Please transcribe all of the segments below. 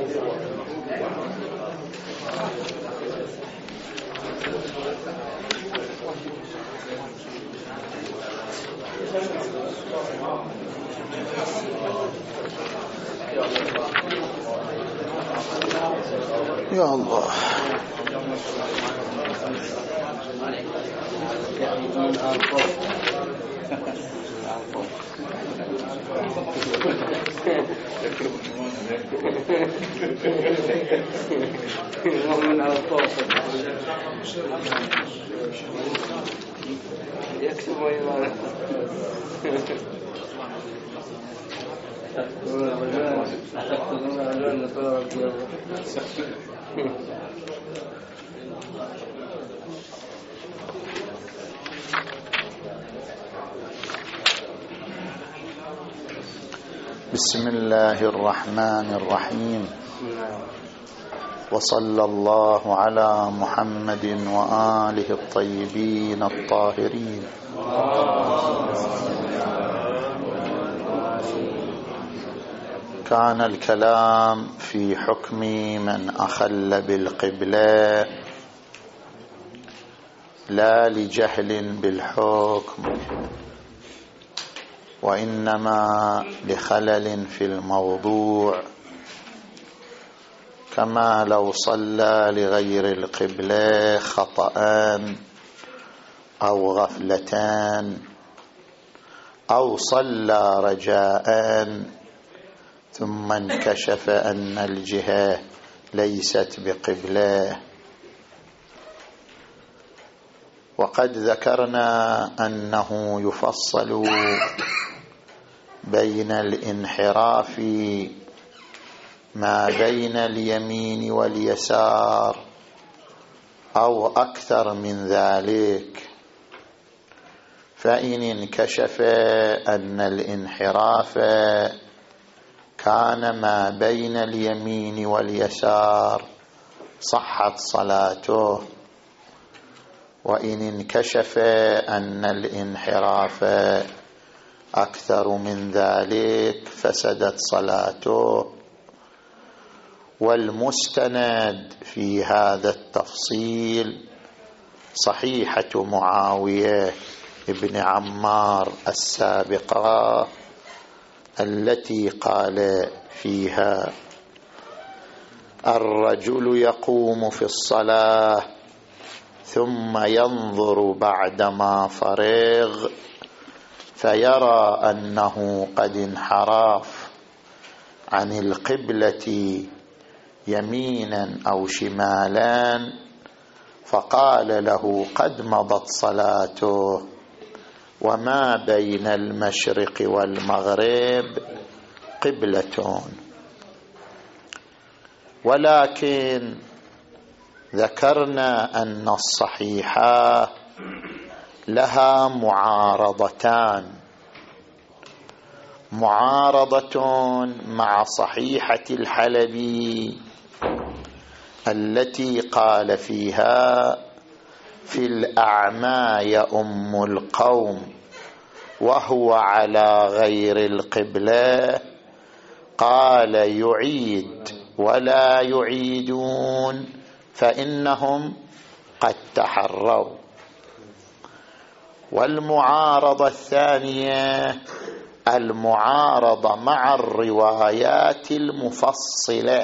يا الله. من على الطاقة يكتب ويبارك بسم الله الرحمن الرحيم. وصلى الله على محمد وآله الطيبين الطاهرين. كان الكلام في حكم من أخل بالقبلة لا لجهل بالحكم، وإنما لخلل في الموضوع، كما لو صلى لغير القبلة خطأ أو غفلتان، أو صلى رجاء ثم انكشف أن الجهة ليست بقبلة. وقد ذكرنا أنه يفصل بين الانحراف ما بين اليمين واليسار أو أكثر من ذلك، فإن انكشف أن الانحراف كان ما بين اليمين واليسار صحت صلاته، وإن انكشف أن الانحراف أكثر من ذلك فسدت صلاته. والمستند في هذا التفصيل صحيحة معاوية ابن عمار السابقة التي قال فيها: الرجل يقوم في الصلاة ثم ينظر بعدما فرغ فيرى أنه قد انحرف عن القبلة يمينا أو شمالا، فقال له: قد مضت صلاته، وما بين المشرق والمغرب قبلة. ولكن ذكرنا أن الصحيحة لها معارضتان: معارضة مع صحيحة الحلبي التي قال فيها: في الأعمى يؤم القوم وهو على غير القبلة، قال: يعيد ولا يعيدون فإنهم قد تحروا. والمعارضة الثانية المعارضة مع الروايات المفصلة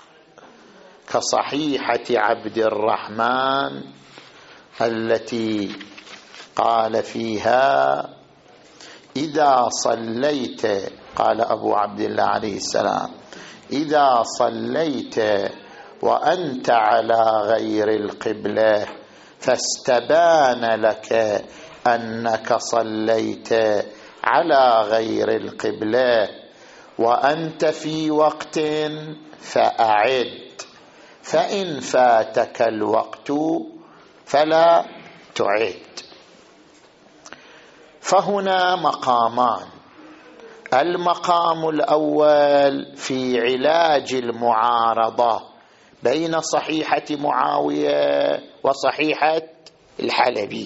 كصحيحة عبد الرحمن التي قال فيها: إذا صليت، قال أبو عبد الله عليه السلام: إذا صليت وأنت على غير القبلة فاستبان لك أنك صليت على غير القبلة وأنت في وقت فأعد، فإن فاتك الوقت فلا تعد. فهنا مقامان: المقام الأول في علاج المعارضة بين صحيحة معاوية وصحيحة الحلبي،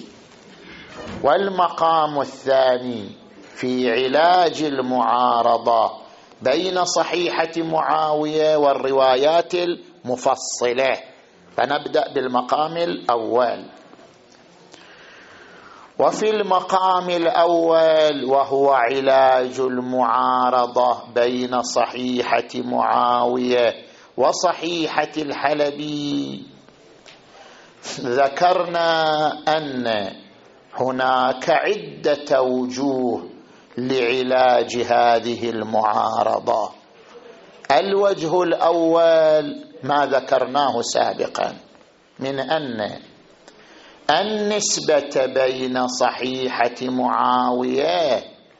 والمقام الثاني في علاج المعارضة بين صحيحة معاوية والروايات المفصلة. فنبدأ بالمقام الأول. وفي المقام الأول وهو علاج المعارضة بين صحيحة معاوية وصحيحة الحلبي، ذكرنا أن هناك عدة وجوه لعلاج هذه المعارضة. الوجه الأول ما ذكرناه سابقا من أن النسبة بين صحيحة معاوية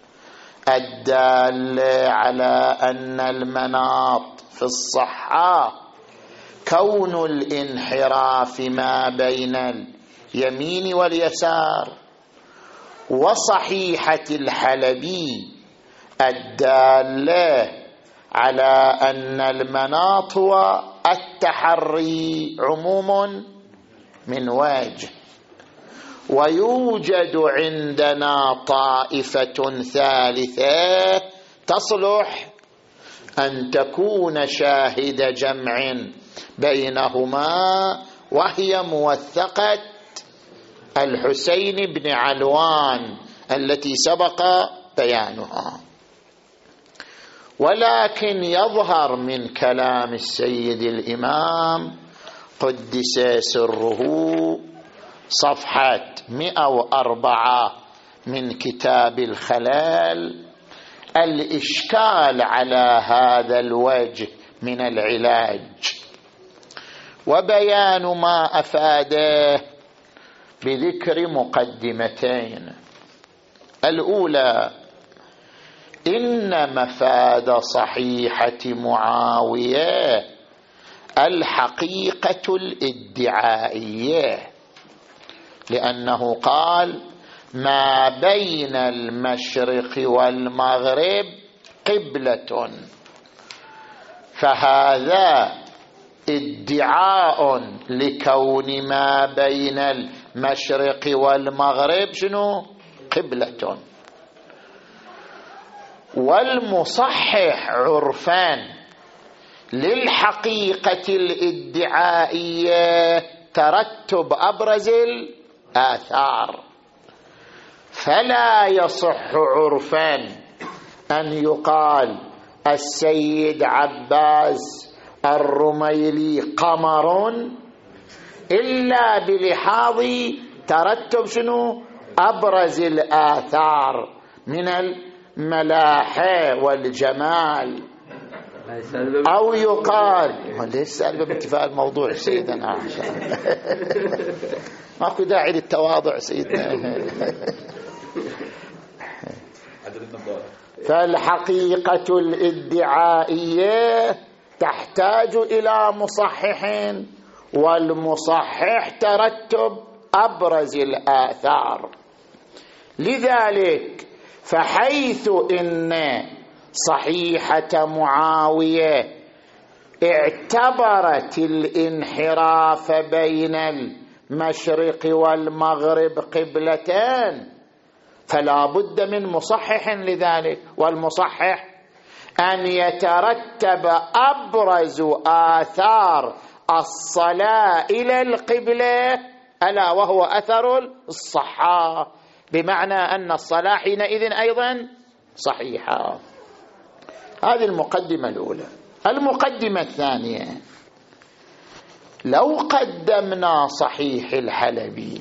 الدالة على أن المناط في الصحة كون الانحراف ما بين اليمين واليسار، وصحيحة الحلبي الدالة على أن المناط هو التحري عموم من وجه. ويوجد عندنا طائفة ثالثة تصلح أن تكون شاهد جمع بينهما، وهي موثقة الحسين بن علوان التي سبق بيانها. ولكن يظهر من كلام السيد الإمام قدس سره صفحة 104 من كتاب الخلال الإشكال على هذا الوجه من العلاج، وبيان ما أفاده بذكر مقدمتين. الأولى: إن مفاد صحيحة معاوية الحقيقة الادعائية، لأنه قال: ما بين المشرق والمغرب قبلة، فهذا ادعاء لكون ما بين المشرق والمغرب شنو؟ قبلة. والمصحح عرفان للحقيقة الادعائية ترتب أبرز الآثار، فلا يصح عرفا أن يقال السيد عباس الرميلي قمر إلا بلحاظ ترتب شنو؟ أبرز الآثار من الملاحة والجمال. أو يقال ليش سأل باتفاق الموضوع سيدنا عشان ماكو داعي للتواضع سيدنا. فالحقيقة الادعائية تحتاج إلى مصحح، والمصحح ترتب أبرز الآثار. لذلك فحيث إن صحيحة معاوية اعتبرت الانحراف بين المشرق والمغرب قبلتان، فلا بد من مصحح لذلك، والمصحح أن يترتب أبرز آثار الصلاة إلى القبلة ألا وهو أثر الصحة، بمعنى أن الصلاة حينئذ أيضا صحيحة. هذه المقدمة الأولى. المقدمة الثانية: لو قدمنا صحيح الحلبي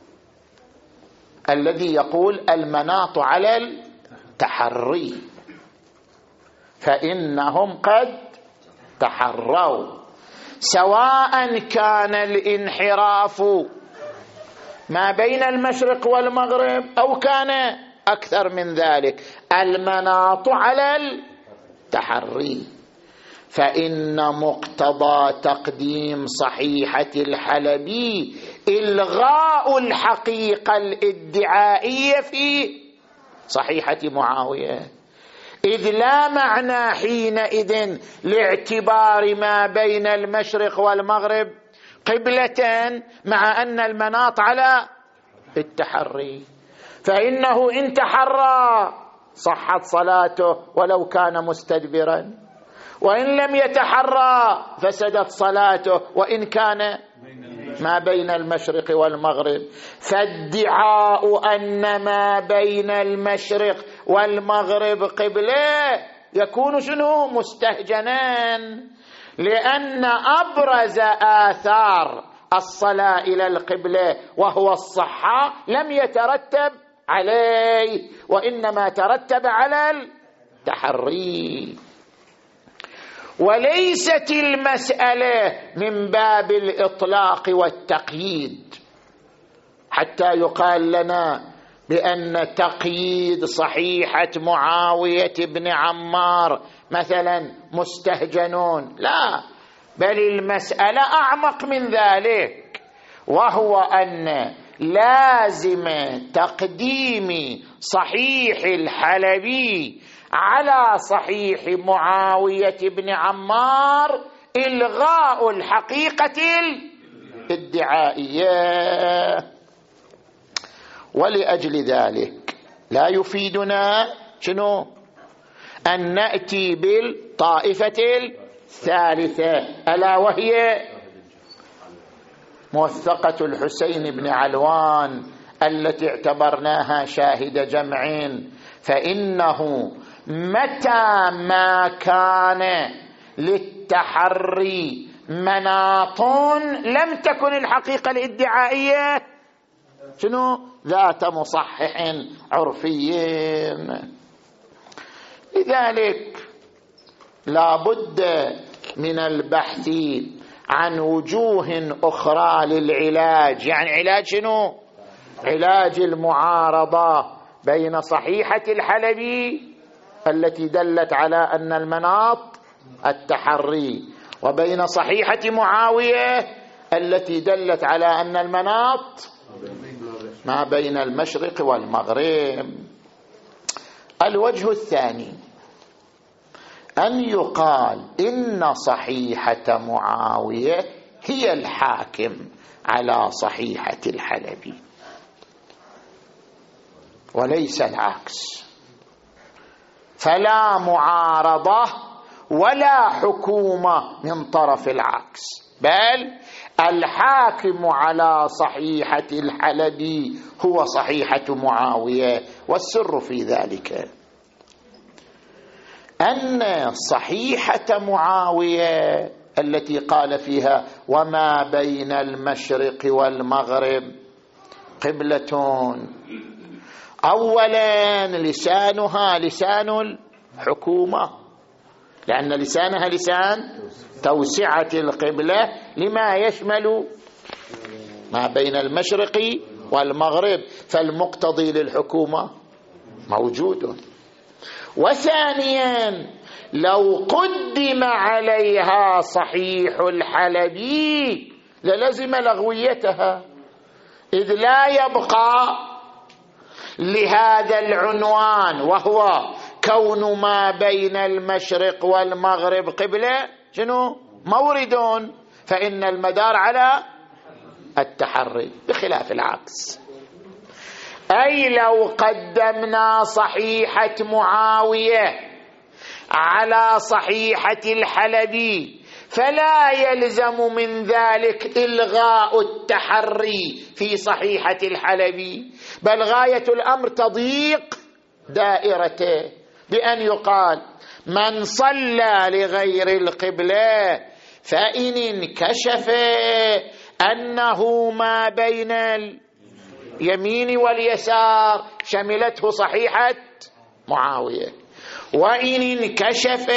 الذي يقول المناط على التحري، فإنهم قد تحروا، سواء كان الانحراف ما بين المشرق والمغرب أو كان أكثر من ذلك، المناط على التحري. فإن مقتضى تقديم صحيحة الحلبي إلغاء الحقيقة الادعائية في صحيحة معاوية، إذ لا معنى حينئذ لاعتبار ما بين المشرق والمغرب قبلة مع أن المناط على التحري، فإنه إن تحرى صحت صلاته ولو كان مستدبرا، وإن لم يتحرى فسدت صلاته وإن كان ما بين المشرق والمغرب. فادعاء أن ما بين المشرق والمغرب قبلة يكون شنو؟ مستهجنا، لأن أبرز آثار الصلاة إلى القبلة وهو الصحة لم يترتب عليه، وإنما ترتب على التحري. وليست المسألة من باب الإطلاق والتقييد حتى يقال لنا بأن تقييد صحيحة معاوية بن عمار مثلا مستهجنون، لا، بل المسألة أعمق من ذلك، وهو أن لازم تقديم صحيح الحلبي على صحيح معاوية بن عمار إلغاء الحقيقة الادعائية. ولأجل ذلك لا يفيدنا شنو؟ أن نأتي بالطائفة الثالثة، ألا وهي موثقة الحسين بن علوان التي اعتبرناها شاهد جمع. فإنه متى ما كان للتحري مناط لم تكن الحقيقة الادعائية شنو؟ ذات مصحح عرفي. لذلك لا بد من البحث عن وجوه أخرى للعلاج. يعني علاج شنو؟ علاج المعارضة بين صحيحة الحلبي التي دلت على أن المناط التحري، وبين صحيحة معاوية التي دلت على أن المناط ما بين المشرق والمغرب. الوجه الثاني أن يقال إن صحيحة معاوية هي الحاكم على صحيحة الحلبي وليس العكس، فلا معارضة ولا حكومة من طرف العكس، بل الحاكم على صحيحة الحلبي هو صحيحة معاوية. والسر في ذلك أن صحيحة معاوية التي قال فيها وما بين المشرق والمغرب قبلة، أولا لسانها لسان الحكومة، لأن لسانها لسان توسعة القبلة لما يشمل ما بين المشرق والمغرب، فالمقتضي للحكومة موجود. وثانيا لو قدم عليها صحيح الحلبي للزم لغويتها، إذ لا يبقى لهذا العنوان وهو كون ما بين المشرق والمغرب قبلة شنو؟ مورد، فإن المدار على التحري بخلاف العكس. أي لو قدمنا صحيحة معاوية على صحيحة الحلبي فلا يلزم من ذلك إلغاء التحري في صحيحة الحلبي، بل غاية الأمر تضييق دائرته بأن يقال من صلى لغير القبلة فإن انكشف أنه ما بين اليمين واليسار شملته صحيحة معاوية، وإن انكشف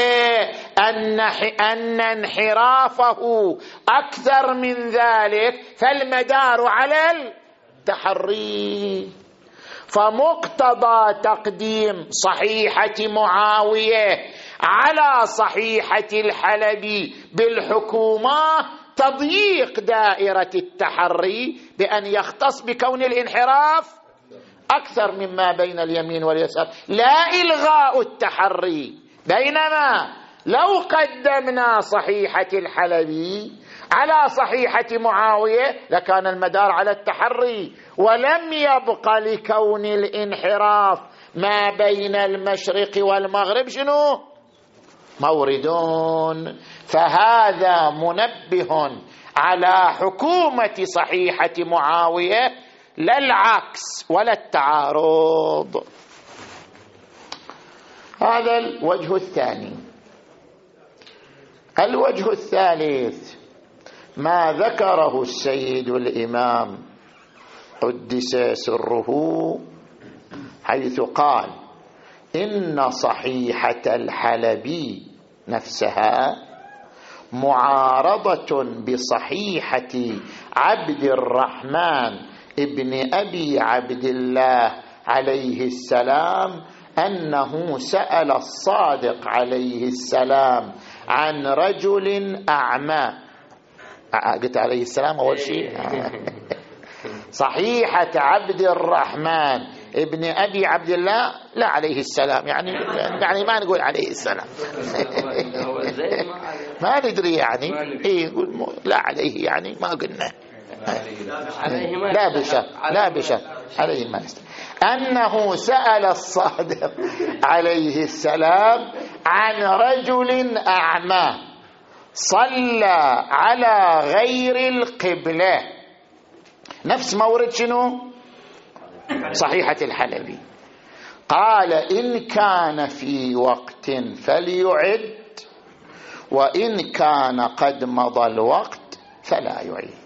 أن انحرافه أكثر من ذلك فالمدار على التحري. فمقتضى تقديم صحيحة معاوية على صحيحة الحلبي بالحكومة تضييق دائرة التحري بأن يختص بكون الانحراف أكثر مما بين اليمين واليسار، لا إلغاء التحري. بينما لو قدمنا صحيحة الحلبي على صحيحة معاوية لكان المدار على التحري، ولم يبق لكون الانحراف ما بين المشرق والمغرب شنو؟ موردون. فهذا منبه على حكومة صحيحة معاوية، لا العكس ولا التعارض. هذا الوجه الثاني. الوجه الثالث ما ذكره السيد الإمام قدس سره، حيث قال إن صحيحة الحلبي نفسها معارضة بصحيحة عبد الرحمن ابن أبي عبد الله عليه السلام، أنه سأل الصادق عليه السلام عن رجل أعمى. قلت عليه السلام أول شيء. صحيحة عبد الرحمن ابن أبي عبد الله لا عليه السلام، يعني ما نقول عليه السلام. ما ندري يعني لا عليه، يعني ما قلنا لا بشك عليه ما نستطيع. أنه سأل الصادق عليه السلام عن رجل أعمى صلى على غير القبلة، نفس مورد شنو؟ صحيحة الحلبي. قال إن كان في وقت فليعد، وإن كان قد مضى الوقت فلا يعيد.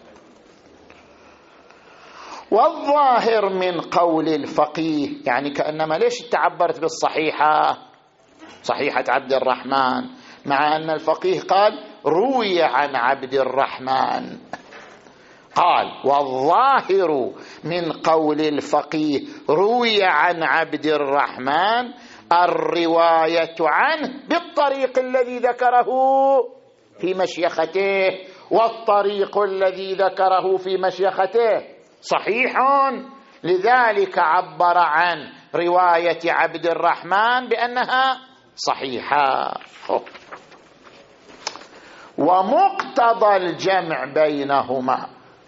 والظاهر من قول الفقيه، يعني كأنما ليش تعبرت بالصحيحة صحيحة عبد الرحمن، مع أن الفقيه قال روي عن عبد الرحمن. قال والظاهر من قول الفقيه روي عن عبد الرحمن الرواية عنه بالطريق الذي ذكره في مشيخته، والطريق الذي ذكره في مشيخته صحيح، لذلك عبر عن رواية عبد الرحمن بأنها صحيحة. ومقتضى الجمع بينهما،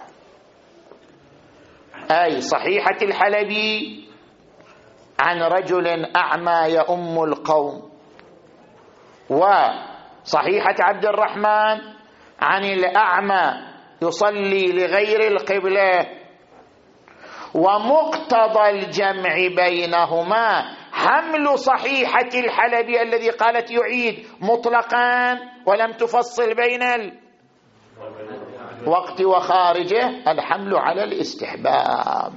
أي صحيحة الحلبي عن رجل أعمى يؤم القوم، وصحيحة عبد الرحمن عن الأعمى يصلي لغير القبلة، ومقتضى الجمع بينهما حمل صحيحة الحلبي الذي قالت يعيد مطلقا ولم تفصل بين الوقت وخارجه، الحمل على الاستحباب.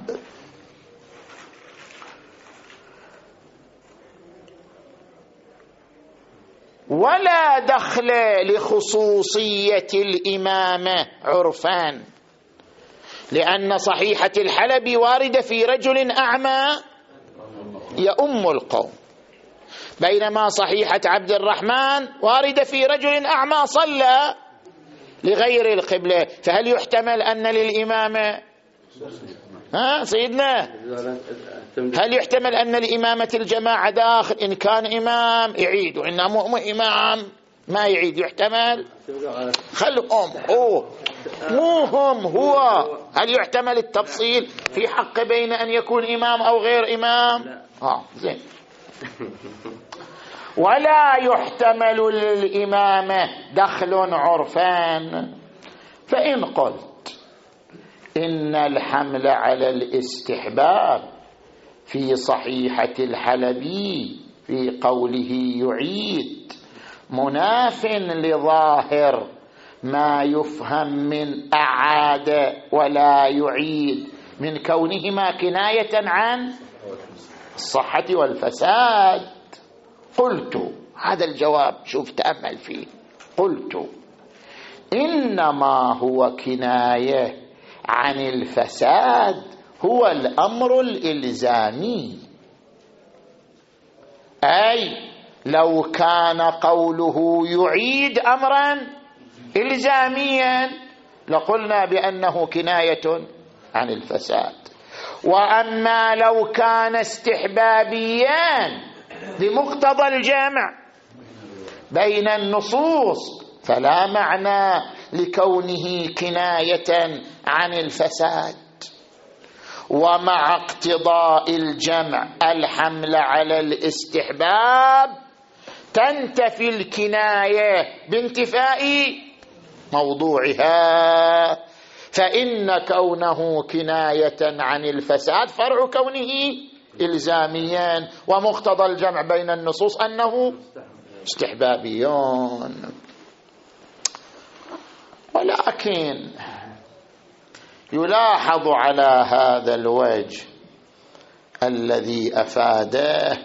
ولا دخل لخصوصية الإمامة عرفان، لأن صحيحة الحلبي واردة في رجل أعمى يؤم القوم، بينما صحيحة عبد الرحمن واردة في رجل أعمى صلى لغير القبلة. فهل يحتمل أن للإمامة سيدنا، هل يحتمل أن الإمامة الجماعة داخل؟ إن كان إمام يعيد، وإن مو إمام ما يعيد، يحتمل. خلهم مو هم هو. هل يحتمل التفصيل في حق بين أن يكون إمام أو غير إمام؟ زين. ولا يحتمل للإمامة دخل عرفان. فإن قلت إن الحمل على الاستحباب في صحيحة الحلبي في قوله يعيد مناف لظاهر ما يفهم من أعاد ولا يعيد من كونهما كناية عن الصحة والفساد، قلت هذا الجواب، شوف تأمل فيه، قلت إنما هو كناية عن الفساد هو الأمر الإلزامي، أي لو كان قوله يعيد أمرا إلزاميا لقلنا بأنه كناية عن الفساد. وأما لو كان استحبابيا بمقتضى الجمع بين النصوص فلا معنى لكونه كناية عن الفساد. ومع اقتضاء الجمع الحمل على الاستحباب تنتفي الكناية بانتفاء موضوعها، فإن كونه كناية عن الفساد فرع كونه إلزاميا، ومقتضى الجمع بين النصوص أنه استحبابيون. ولكن يلاحظ على هذا الوجه الذي أفاده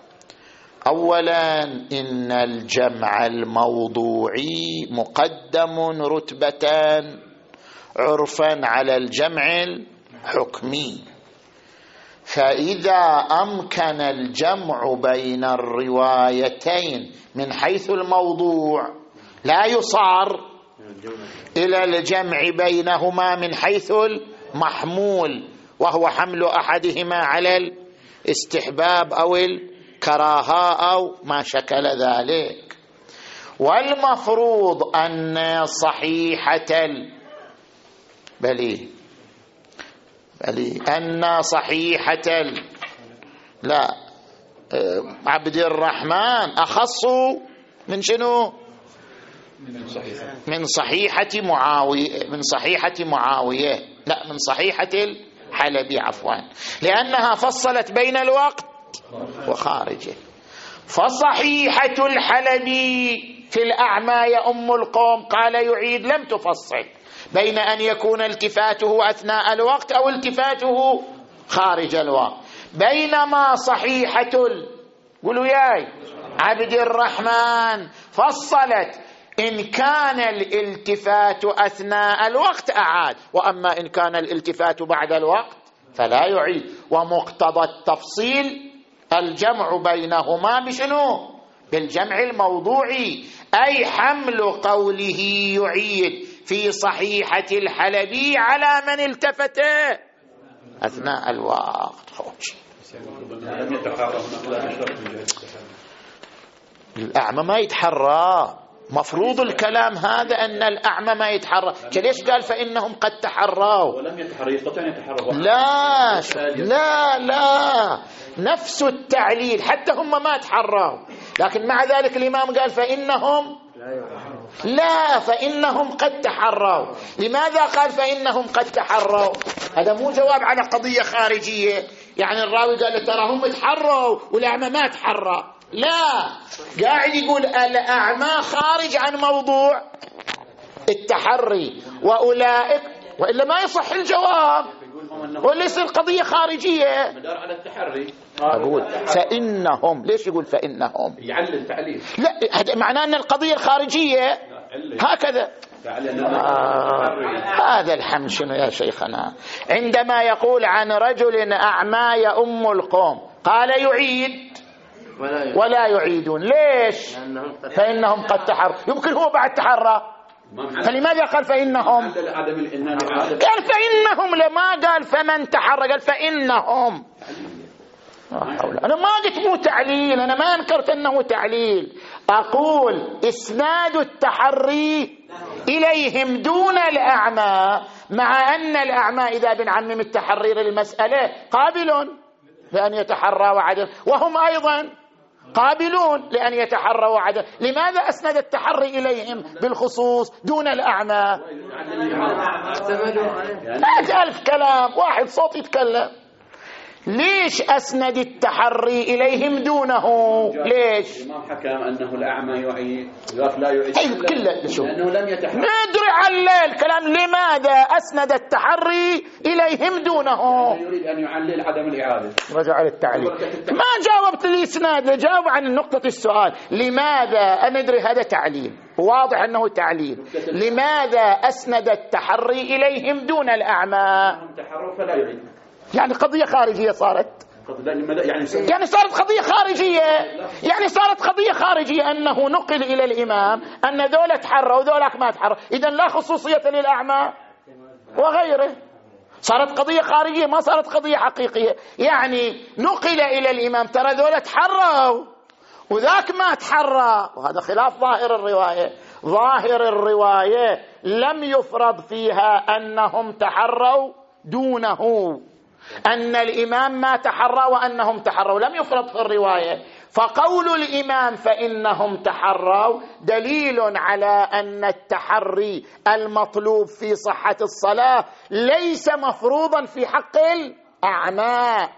أولا إن الجمع الموضوعي مقدم رتبة عرفا على الجمع الحكمي، فإذا أمكن الجمع بين الروايتين من حيث الموضوع لا يصار إلى الجمع بينهما من حيث المحمول، وهو حمل أحدهما على الاستحباب أو الكراهة أو ما شكل ذلك. والمفروض أن صحيحة أن صحيحة عبد الرحمن أخص من شنو؟ من صحيحة معاوية، لا، من صحيحة الحلبي عفوا، لأنها فصلت بين الوقت وخارجه. فصحيحة الحلبي في الأعمى يا أم القوم قال يعيد لم تفصل بين أن يكون التفاته أثناء الوقت أو التفاته خارج الوقت، بينما صحيحة قولوا ياي عبد الرحمن فصلت إن كان الالتفات أثناء الوقت أعاد، وأما إن كان الالتفات بعد الوقت فلا يعيد. ومقتضى التفصيل الجمع بينهما بشنو؟ بالجمع الموضوعي، أي حمل قوله يعيد في صحيحة الحلبي على من التفت أثناء الوقت. الأعمى ما يتحرى، مفروض الكلام هذا أن الأعمى ما يتحرى. ليش قال فإنهم قد تحروا؟ ولم يتحرى، يستطيع أن يتحرى. لا نفس التعليل، حتى هم ما تحروا، لكن مع ذلك الإمام قال فإنهم قد تحروا. لماذا قال فإنهم قد تحروا؟ هذا مو جواب على قضية خارجية، يعني الراوي قال ترى هم تحروا والأعمى ما تحرى، لا، قاعد يقول الأعمى خارج عن موضوع التحري وأولئك، وإلا ما يصح الجواب ولا يصير قضية خارجية. مدار على التحري. أقول فإنهم، ليش يقول فإنهم؟ يعلل تعليل. لا، هذا معناه أن القضية الخارجية هكذا. هذا الحمد شنو يا شيخنا؟ عندما يقول عن رجل أعمى يؤم القوم قال يعيد ولا يعيدون، ليش؟ فإنهم قد تحروا، يمكن هو بعد تحرى، فلماذا قال فإنهم؟ قال فإنهم، لما قال فمن تحرى، قال فإنهم. أنا ما قلت مو تعليل، أنا ما أنكرت أنه تعليل، أقول إسناد التحري إليهم دون الأعمى، مع أن الأعمى إذا بنعمم التحري للمسألة قابل لأن يتحرى وعدل، وهم أيضا قابلون لأن يتحرى وعدل. لماذا أسند التحري إليهم بالخصوص دون الأعمى؟ 100,000 كلام، واحد صوت يتكلم. ليش أسند التحري إليهم دونه؟ ليش؟ الإمام حكم أنه الأعمى يعيد، لا يعيد لأنه لم يتحرى. ندري على الكلام، لماذا أسند التحري إليهم دونه؟ يريد أن يعلل عدم الإعادة. رجع للتعليل. ما جاوبت الإسناد، جاوب عن نقطة السؤال. لماذا؟ أنا أدري هذا تعليل، واضح أنه تعليل. لماذا أسند التحري إليهم دون الأعمى؟ تحروا فلا يعيد، يعني قضية خارجية صارت، يعني صارت قضية خارجية، يعني صارت قضية خارجية أنه نقل إلى الإمام أن ذولا تحروا وذولاك ما تحروا، إذن لا خصوصية للأعمى وغيره، صارت قضية خارجية ما صارت قضية حقيقية. يعني نقل إلى الإمام ترى ذولا تحروا وذاك ما تحرى، وهذا خلاف ظاهر الرواية. ظاهر الرواية لم يفرض فيها أنهم تحروا دونه، أن الإمام ما تحرى وأنهم تحروا، لم يفرض في الرواية. فقول الإمام فإنهم تحروا دليل على أن التحري المطلوب في صحة الصلاة ليس مفروضا في حق الأعمى.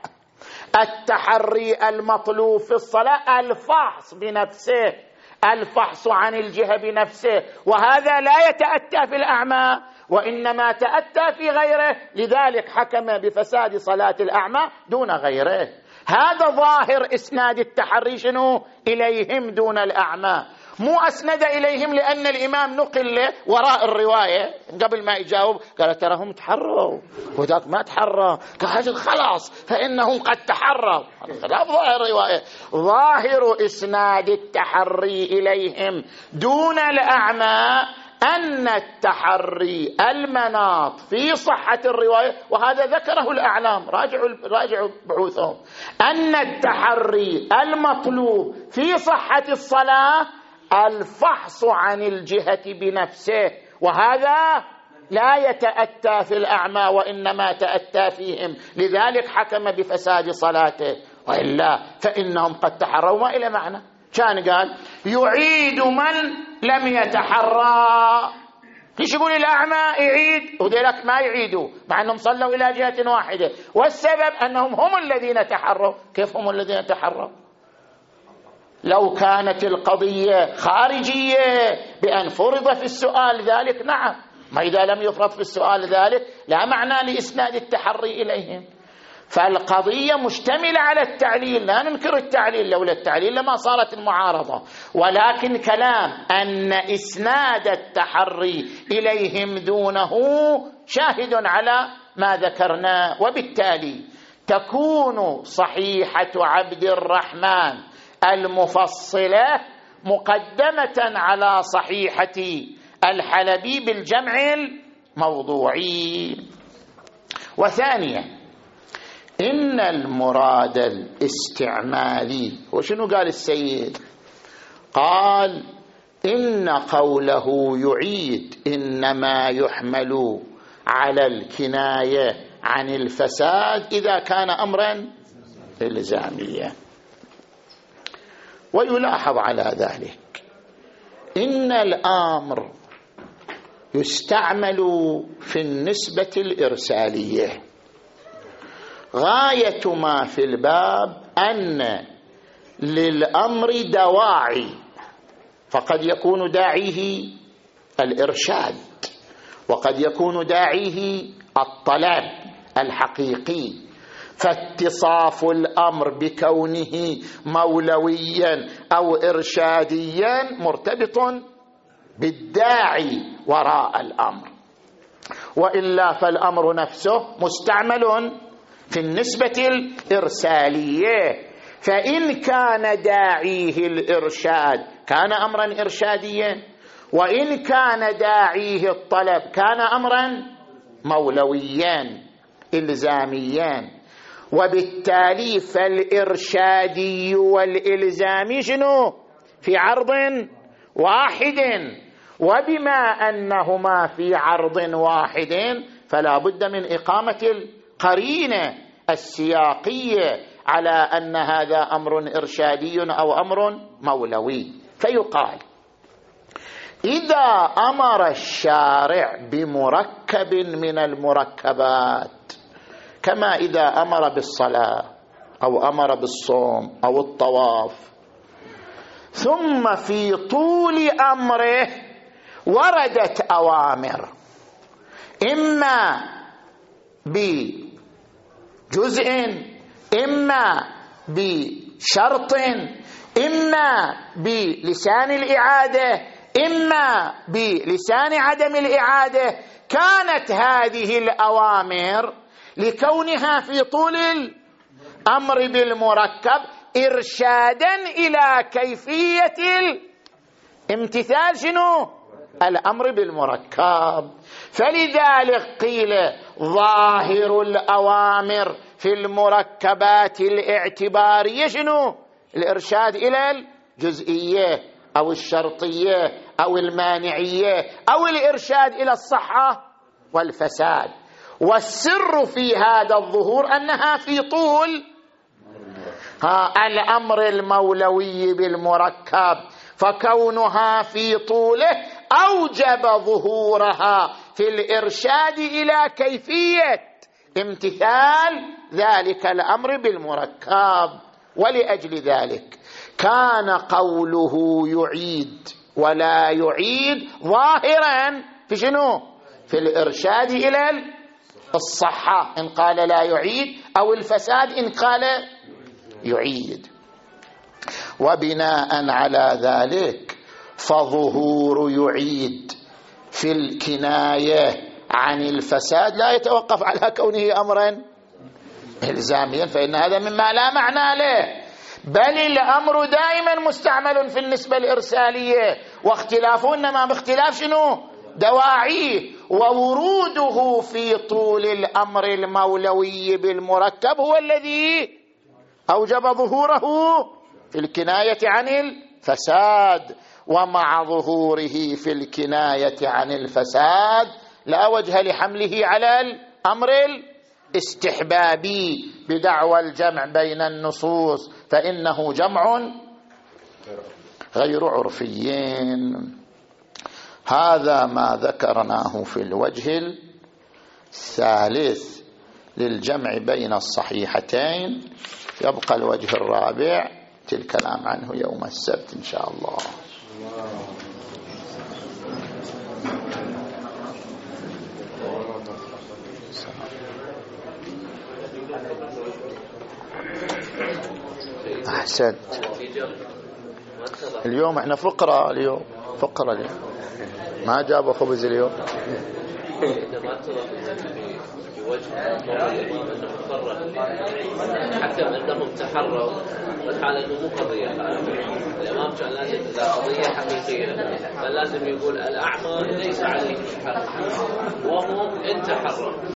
التحري المطلوب في الصلاة الفحص بنفسه، الفحص عن الجهة بنفسه، وهذا لا يتأتى في الأعمى وإنما تأتى في غيره، لذلك حكم بفساد صلاة الأعمى دون غيره. هذا ظاهر إسناد التحري شنو؟ إليهم دون الأعمى، مو أسند إليهم لأن الإمام نقل له وراء الرواية قبل ما يجاوب قال تراهم تحروا وذاك ما تحرى، قال خلاص فإنهم قد تحروا. لا ظاهر الرواية، ظاهر إسناد التحري إليهم دون الأعمى أن التحري المناط في صحة الرواية، وهذا ذكره الأعلام، راجعوا بحوثهم، أن التحري المطلوب في صحة الصلاة الفحص عن الجهة بنفسه، وهذا لا يتأتى في الأعمى وإنما تأتى فيهم، لذلك حكم بفساد صلاته، وإلا فإنهم قد تحروا ما إلى معنى. كان قال يعيد من لم يتحرى، ليش يقول الأعمى يعيد وذلك ما يعيدوا مع أنهم صلوا إلى جهة واحدة، والسبب أنهم هم الذين تحروا. كيف هم الذين تحروا؟ لو كانت القضية خارجية بأن فرض في السؤال ذلك نعم، ما إذا لم يفرض في السؤال ذلك لا معنى لإسناد التحري إليهم. فالقضية مشتملة على التعليل، لا ننكر التعليل، لولا التعليل لما صارت المعارضة، ولكن كلام أن إسناد التحري إليهم دونه شاهد على ما ذكرنا، وبالتالي تكون صحيحة عبد الرحمن المفصلة مقدمة على صحيحة الحلبي بالجمع الموضوعي. وثانيا إن المراد الاستعمالي، وشنو قال السيد؟ قال إن قوله يعيد إنما يحمل على الكناية عن الفساد إذا كان أمرا إلزاميا. ويلاحظ على ذلك إن الأمر يستعمل في النسبة الإرسالية، غاية ما في الباب أن للأمر دواعي، فقد يكون داعيه الإرشاد وقد يكون داعيه الطلب الحقيقي، فاتصاف الأمر بكونه مولويا أو إرشاديا مرتبط بالداعي وراء الأمر، وإلا فالأمر نفسه مستعمل في النسبة الإرسالية، فإن كان داعيه الإرشاد كان أمرا إرشاديا، وإن كان داعيه الطلب كان أمرا مولويا إلزاميا. وبالتالي فالإرشادي والإلزامي شنو؟ في عرض واحد، وبما أنهما في عرض واحد فلا بد من إقامة القرينة السياقية على أن هذا أمر إرشادي أو أمر مولوي. فيقال إذا أمر الشارع بمركب من المركبات، كما إذا أمر بالصلاة أو أمر بالصوم أو الطواف، ثم في طول أمره وردت أوامر إما بجزء إما بشرط إما بلسان الإعادة إما بلسان عدم الإعادة، كانت هذه الأوامر لكونها في طول الأمر بالمركب إرشادا إلى كيفية الامتثال شنو؟ الأمر بالمركب. فلذلك قيل ظاهر الأوامر في المركبات الاعتبارية شنو؟ الإرشاد إلى الجزئية أو الشرطية أو المانعية أو الإرشاد إلى الصحة والفساد. والسر في هذا الظهور أنها في طول الأمر المولوي بالمركب، فكونها في طوله أوجب ظهورها في الإرشاد إلى كيفية امتثال ذلك الأمر بالمركب. ولأجل ذلك كان قوله يعيد ولا يعيد ظاهرا في شنو؟ في الإرشاد إلى الصحة إن قال لا يعيد، أو الفساد إن قال يعيد. وبناء على ذلك فظهور يعيد في الكناية عن الفساد لا يتوقف على كونه أمرا إلزاميا، فإن هذا مما لا معنى له، بل الأمر دائما مستعمل في النسبة الإرسالية، واختلافه إنما باختلاف شنو؟ دواعيه. ووروده في طول الأمر المولوي بالمركب هو الذي أوجب ظهوره في الكناية عن الفساد. ومع ظهوره في الكناية عن الفساد لا وجه لحمله على الأمر الاستحبابي بدعوى الجمع بين النصوص، فإنه جمع غير عرفي. هذا ما ذكرناه في الوجه الثالث للجمع بين الصحيحتين. يبقى الوجه الرابع الكلام عنه يوم السبت إن شاء الله. أحسنت. اليوم احنا فقرة، اليوم فقرة، اليوم ما جابوا خبز اليوم. حتى أنهم تحروا والحالة أنه مو قضية، الإمام كان لازم إذا قضية حقيقية كان لازم يقول الأعمى ليس عليه حق وهم إن تحروا.